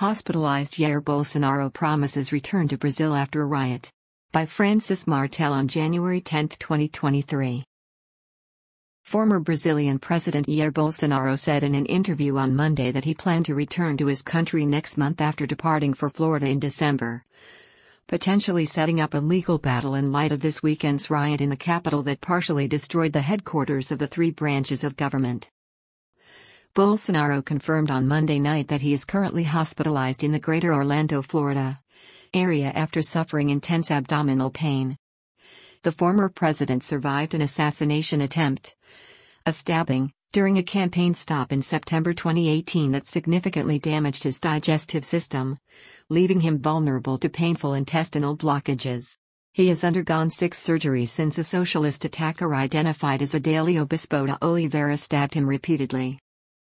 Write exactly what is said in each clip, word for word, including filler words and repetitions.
Hospitalized Jair Bolsonaro promises return to Brazil after riot. By Francis Martel on January tenth, twenty twenty-three. Former Brazilian President Jair Bolsonaro said in an interview on Monday that he planned to return to his country next month after departing for Florida in December, potentially setting up a legal battle in light of this weekend's riot in the capital that partially destroyed the headquarters of the three branches of government. Bolsonaro confirmed on Monday night that he is currently hospitalized in the greater Orlando, Florida area after suffering intense abdominal pain. The former president survived an assassination attempt, a stabbing, during a campaign stop in September twenty eighteen that significantly damaged his digestive system, leaving him vulnerable to painful intestinal blockages. He has undergone six surgeries since a socialist attacker identified as Adalio Bispo de Oliveira stabbed him repeatedly.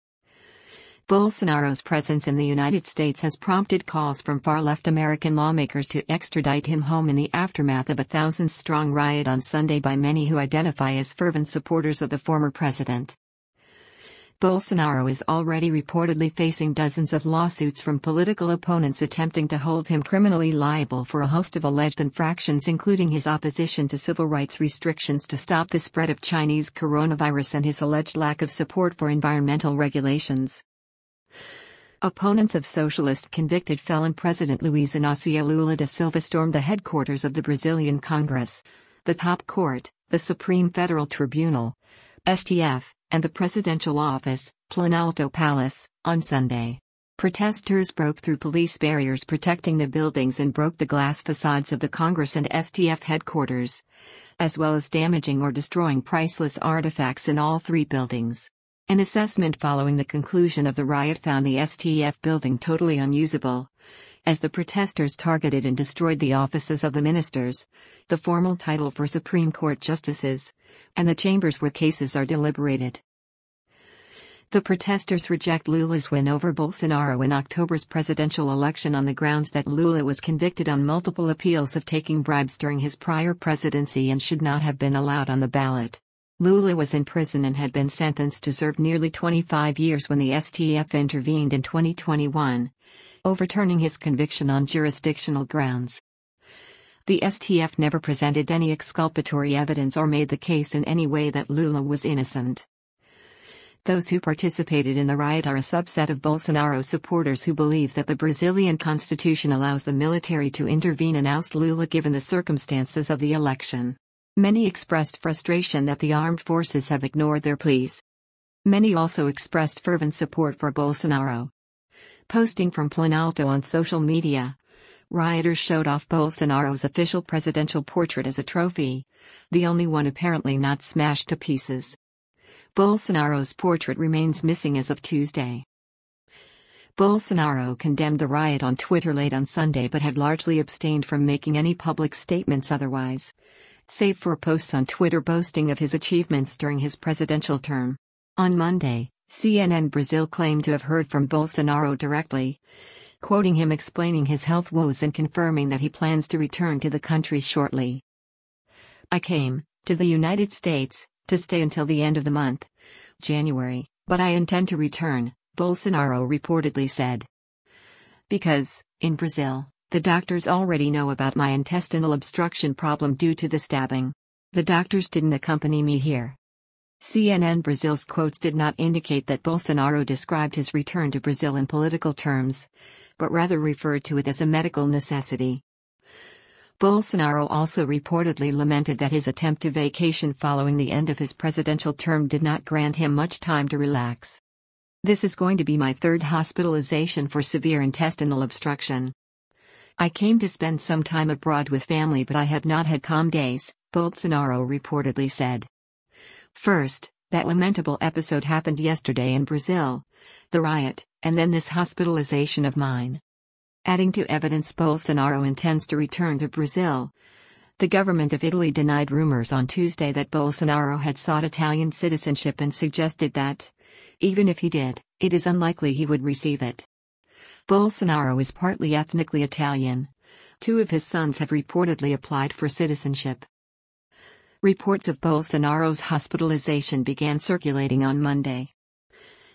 Bolsonaro's presence in the United States has prompted calls from far-left American lawmakers to extradite him home in the aftermath of a thousand-strong riot on Sunday by many who identify as fervent supporters of the former president. Bolsonaro is already reportedly facing dozens of lawsuits from political opponents attempting to hold him criminally liable for a host of alleged infractions, including his opposition to civil rights restrictions to stop the spread of Chinese coronavirus and his alleged lack of support for environmental regulations. Opponents of socialist convicted felon President Luiz Inácio Lula da Silva stormed the headquarters of the Brazilian Congress, the top court, the Supreme Federal Tribunal, S T F, and the presidential office, Planalto Palace, on Sunday. Protesters broke through police barriers protecting the buildings and broke the glass facades of the Congress and S T F headquarters, as well as damaging or destroying priceless artifacts in all three buildings. An assessment following the conclusion of the riot found the S T F building totally unusable, as the protesters targeted and destroyed the offices of the ministers, the formal title for Supreme Court justices, and the chambers where cases are deliberated. The protesters reject Lula's win over Bolsonaro in October's presidential election on the grounds that Lula was convicted on multiple appeals of taking bribes during his prior presidency and should not have been allowed on the ballot. Lula was in prison and had been sentenced to serve nearly twenty-five years when the S T F intervened in twenty twenty-one, overturning his conviction on jurisdictional grounds. The S T F never presented any exculpatory evidence or made the case in any way that Lula was innocent. Those who participated in the riot are a subset of Bolsonaro supporters who believe that the Brazilian constitution allows the military to intervene and oust Lula given the circumstances of the election. Many expressed frustration that the armed forces have ignored their pleas. Many also expressed fervent support for Bolsonaro. Posting from Planalto on social media, rioters showed off Bolsonaro's official presidential portrait as a trophy, the only one apparently not smashed to pieces. Bolsonaro's portrait remains missing as of Tuesday. Bolsonaro condemned the riot on Twitter late on Sunday but had largely abstained from making any public statements otherwise, save for posts on Twitter boasting of his achievements during his presidential term. On Monday, C N N Brazil claimed to have heard from Bolsonaro directly, quoting him explaining his health woes and confirming that he plans to return to the country shortly. "I came to the United States to stay until the end of the month, January, but I intend to return," Bolsonaro reportedly said. "Because, in Brazil, the doctors already know about my intestinal obstruction problem due to the stabbing. The doctors didn't accompany me here." C N N Brazil's quotes did not indicate that Bolsonaro described his return to Brazil in political terms, but rather referred to it as a medical necessity. Bolsonaro also reportedly lamented that his attempt to vacation following the end of his presidential term did not grant him much time to relax. "This is going to be my third hospitalization for severe intestinal obstruction. I came to spend some time abroad with family, but I have not had calm days," Bolsonaro reportedly said. First, that lamentable episode happened yesterday in Brazil, the riot, and then this hospitalization of mine. Adding to evidence Bolsonaro intends to return to Brazil, the government of Italy denied rumors on Tuesday that Bolsonaro had sought Italian citizenship and suggested that, even if he did, it is unlikely he would receive it. Bolsonaro is partly ethnically Italian. Two of his sons have reportedly applied for citizenship. Reports of Bolsonaro's hospitalization began circulating on Monday.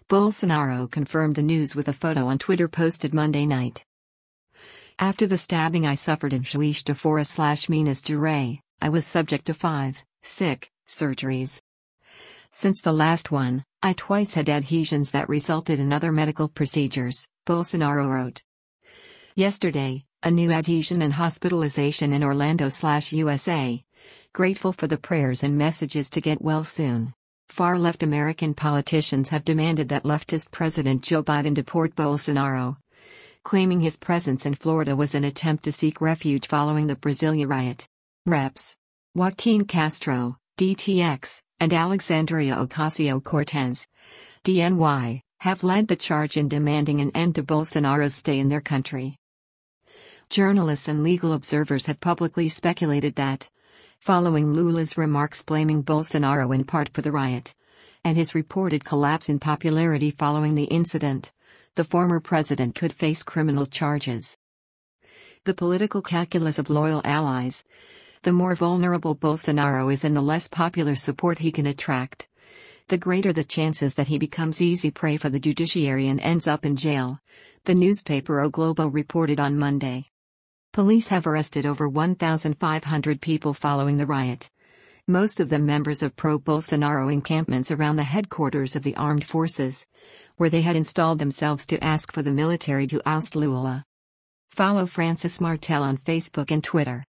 Bolsonaro confirmed the news with a photo on Twitter posted Monday night. After the stabbing I suffered in Juiz de Fora slash Minas Gerais, I was subject to five, sick, surgeries. Since the last one, I twice had adhesions that resulted in other medical procedures, Bolsonaro wrote. Yesterday, a new adhesion and hospitalization in Orlando slash U S A. Grateful for the prayers and messages to get well soon. Far-left American politicians have demanded that leftist President Joe Biden deport Bolsonaro, claiming his presence in Florida was an attempt to seek refuge following the Brasilia riot. Reps Joaquin Castro, D T X, and Alexandria Ocasio-Cortez, D N Y, have led the charge in demanding an end to Bolsonaro's stay in their country. Journalists and legal observers have publicly speculated that, following Lula's remarks blaming Bolsonaro in part for the riot, and his reported collapse in popularity following the incident, the former president could face criminal charges. The political calculus of loyal allies: the more vulnerable Bolsonaro is and the less popular support he can attract, the greater the chances that he becomes easy prey for the judiciary and ends up in jail, the newspaper O Globo reported on Monday. Police have arrested over one thousand five hundred people following the riot, most of them members of pro-Bolsonaro encampments around the headquarters of the armed forces, where they had installed themselves to ask for the military to oust Lula. Follow Francis Martel on Facebook and Twitter.